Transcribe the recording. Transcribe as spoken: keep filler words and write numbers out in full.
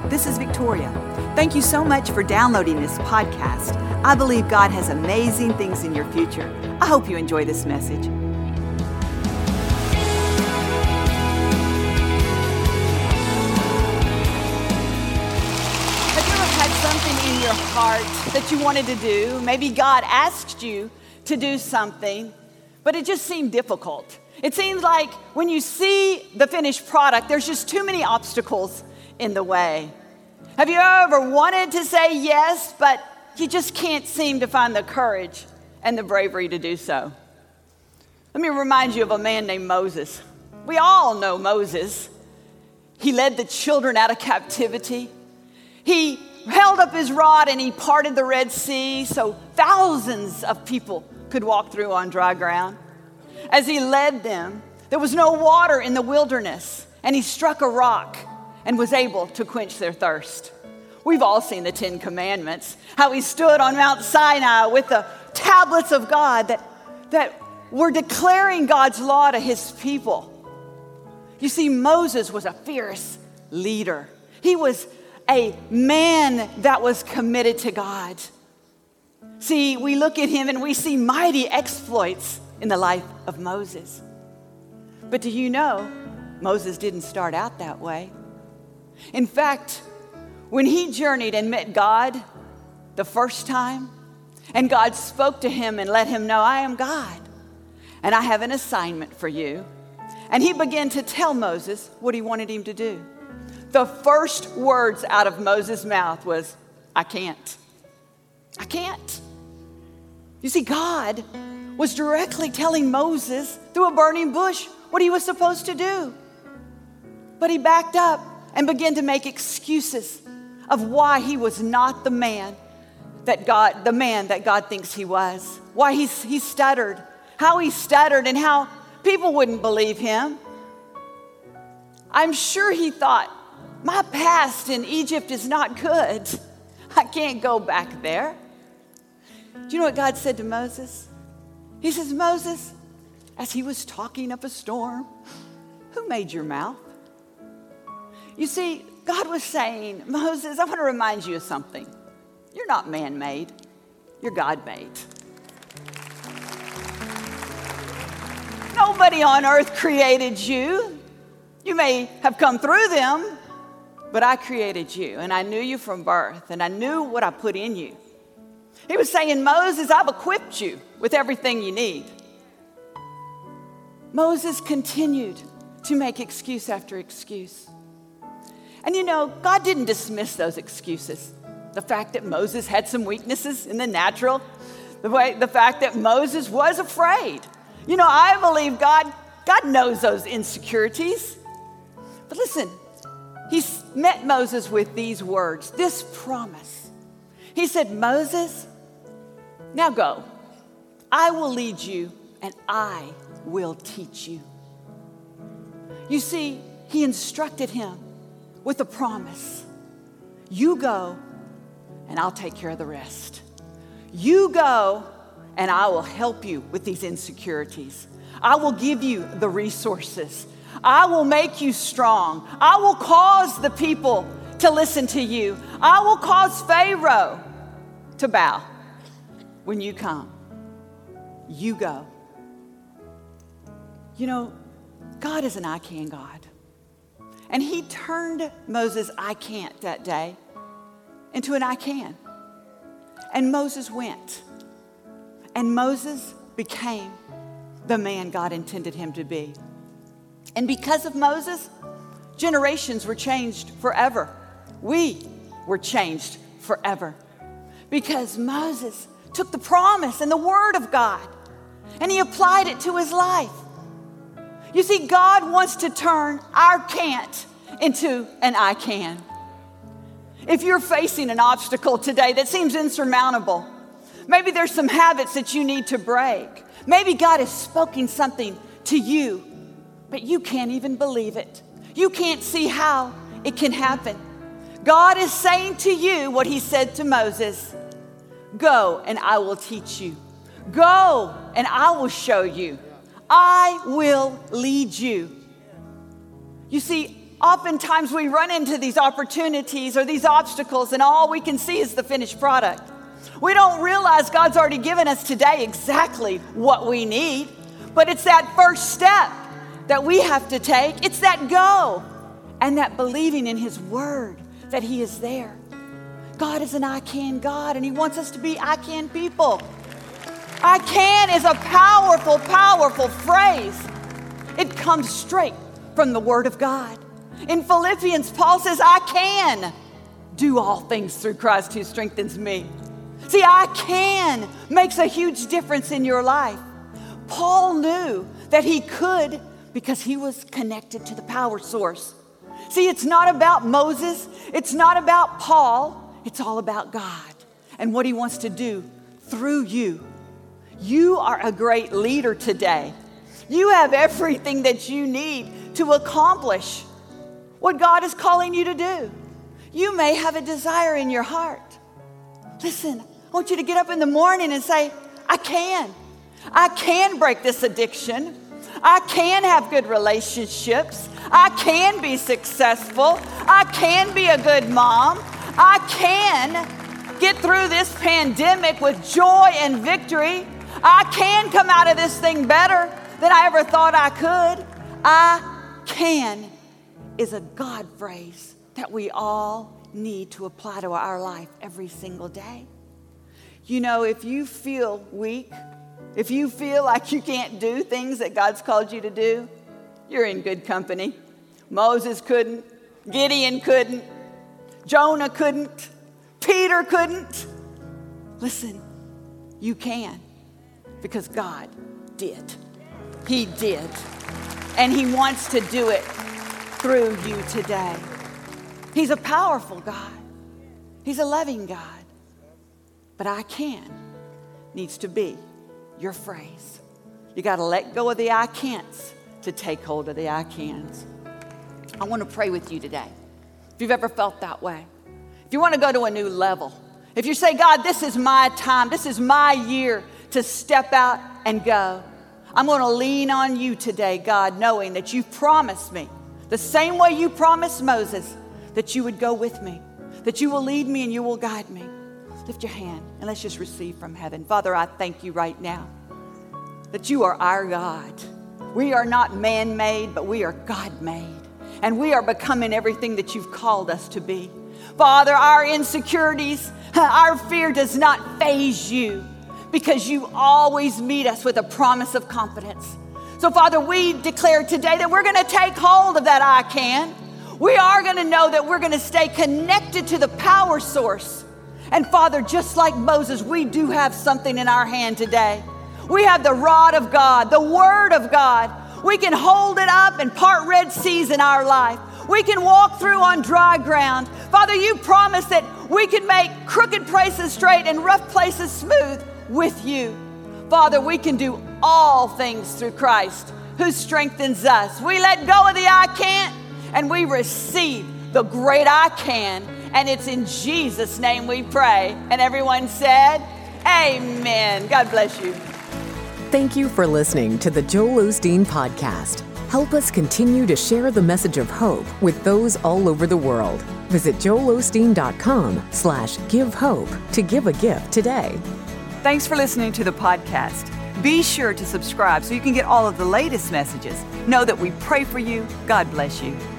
this is Victoria. Thank you so much for downloading this podcast. I believe God has amazing things in your future. I hope you enjoy this message. Have you ever had something in your heart that you wanted to do? Maybe God asked you to do something, but it just seemed difficult. It seems like when you see the finished product, there's just too many obstacles in the way. Have you ever wanted to say yes, but you just can't seem to find the courage and the bravery to do so? Let me remind you of a man named Moses. We all know Moses. He led the children out of captivity. He held up his rod and he parted the Red Sea so thousands of people could walk through on dry ground. As he led them, there was no water in the wilderness, and he struck a rock and was able to quench their thirst. We've all seen the Ten Commandments, how he stood on Mount Sinai with the tablets of God that, that were declaring God's law to his people. You see, Moses was a fierce leader. He was a man that was committed to God. See, we look at him and we see mighty exploits in the life of Moses. But do you know, Moses didn't start out that way. In fact, when he journeyed and met God the first time, and God spoke to him and let him know, I am God, and I have an assignment for you. And he began to tell Moses what he wanted him to do. The first words out of Moses' mouth was, I can't. I can't. You see, God was directly telling Moses through a burning bush what he was supposed to do. But he backed up and began to make excuses of why he was not the man that God, the man that God thinks he was. Why he, he stuttered, how he stuttered and how people wouldn't believe him. I'm sure he thought, my past in Egypt is not good. I can't go back there. Do you know what God said to Moses? He says, Moses, as he was talking up a storm, who made your mouth? You see, God was saying, Moses, I want to remind you of something. You're not man-made. You're God-made. Nobody on earth created you. You may have come through them, but I created you, and I knew you from birth, and I knew what I put in you. He was saying, Moses, I've equipped you with everything you need. Moses continued to make excuse after excuse. And you know, God didn't dismiss those excuses. The fact that Moses had some weaknesses in the natural, the way, the fact that Moses was afraid. You know, I believe God, God knows those insecurities. But listen, he met Moses with these words, this promise. He said, Moses, now go. I will lead you and I will teach you. You see, he instructed him with a promise. You go and I'll take care of the rest. You go and I will help you with these insecurities. I will give you the resources. I will make you strong. I will cause the people to listen to you. I will cause Pharaoh to bow when you come. You go. You know, God is an I can God. And he turned Moses' I can't that day into an I can. And Moses went. And Moses became the man God intended him to be. And because of Moses, generations were changed forever. We were changed forever. Because Moses took the promise and the word of God and he applied it to his life. You see, God wants to turn our can't into an I can. If you're facing an obstacle today that seems insurmountable, maybe there's some habits that you need to break. Maybe God has spoken something to you, but you can't even believe it. You can't see how it can happen. God is saying to you what he said to Moses, go and I will teach you. Go and I will show you. I will lead you. You see, oftentimes we run into these opportunities or these obstacles and all we can see is the finished product. We don't realize God's already given us today exactly what we need, but it's that first step that we have to take. It's that go and that believing in His word that He is there. God is an I can God, and He wants us to be I can people. I can is a powerful, powerful phrase. It comes straight from the Word of God. In Philippians, Paul says, I can do all things through Christ who strengthens me. See, I can makes a huge difference in your life. Paul knew that he could because he was connected to the power source. See, it's not about Moses. It's not about Paul. It's all about God and what He wants to do through you. You are a great leader today. You have everything that you need to accomplish what God is calling you to do. You may have a desire in your heart. Listen, I want you to get up in the morning and say, I can. I can break this addiction. I can have good relationships. I can be successful. I can be a good mom. I can get through this pandemic with joy and victory. I can come out of this thing better than I ever thought I could. I can is a God phrase that we all need to apply to our life every single day. You know, if you feel weak, if you feel like you can't do things that God's called you to do, you're in good company. Moses couldn't, Gideon couldn't, Jonah couldn't, Peter couldn't. Listen, you can because God did. He did. And He wants to do it through you today. He's a powerful God. He's a loving God. But I can needs to be your phrase. You got to let go of the I can'ts to take hold of the I cans. I want to pray with you today. If you've ever felt that way, if you want to go to a new level, if you say, God, this is my time, this is my year to step out and go, I'm going to lean on you today, God, knowing that you've promised me the same way you promised Moses that you would go with me, that you will lead me and you will guide me. Lift your hand and let's just receive from heaven. Father, I thank you right now that you are our God. We are not man-made, but we are God-made. And we are becoming everything that you've called us to be. Father, our insecurities, our fear does not faze you because you always meet us with a promise of confidence. So, Father, we declare today that we're going to take hold of that I can. We are going to know that we're going to stay connected to the power source. And Father, just like Moses, we do have something in our hand today. We have the rod of God, the word of God. We can hold it up and part Red Seas in our life. We can walk through on dry ground. Father, you promised that we can make crooked places straight and rough places smooth with you. Father, we can do all things through Christ who strengthens us. We let go of the I can't and we receive the great I can. And it's in Jesus' name we pray. And everyone said, amen. God bless you. Thank you for listening to the Joel Osteen Podcast. Help us continue to share the message of hope with those all over the world. Visit joelosteen.com slash give hope to give a gift today. Thanks for listening to the podcast. Be sure to subscribe so you can get all of the latest messages. Know that we pray for you. God bless you.